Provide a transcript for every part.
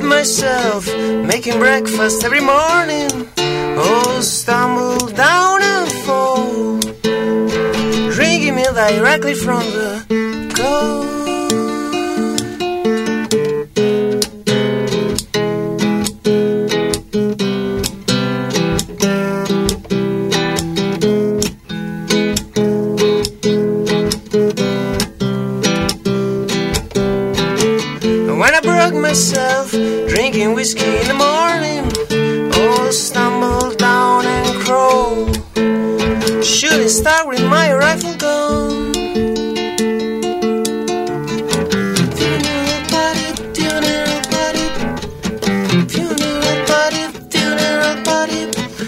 with myself, making breakfast every morning. Oh, stumble down and fall, drinking milk directly from the cow. Myself, drinking whiskey in the morning. Oh, stumble down and crawl, shooting star with my rifle gun. Funeral party, funeral party, funeral party, funeral party.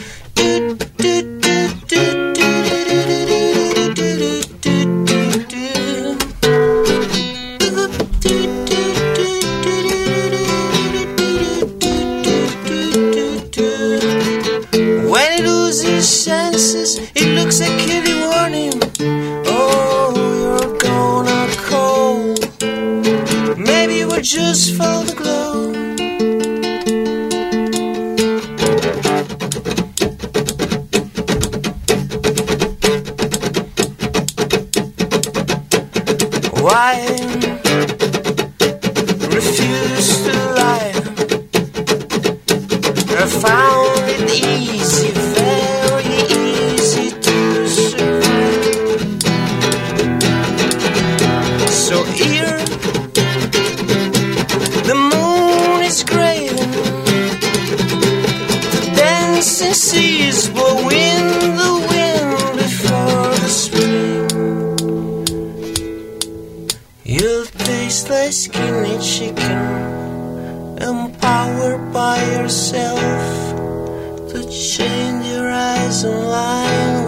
Senses, it looks a kitty warning. Oh, you're gonna call. Maybe you were just for the glow. Why refuse to lie? I found it easy, very easy to survive. So here, the moon is gray, the dancing seas blow in the wind before the spring. You'll taste like skinny chicken, empowered by yourself to change your eyes online.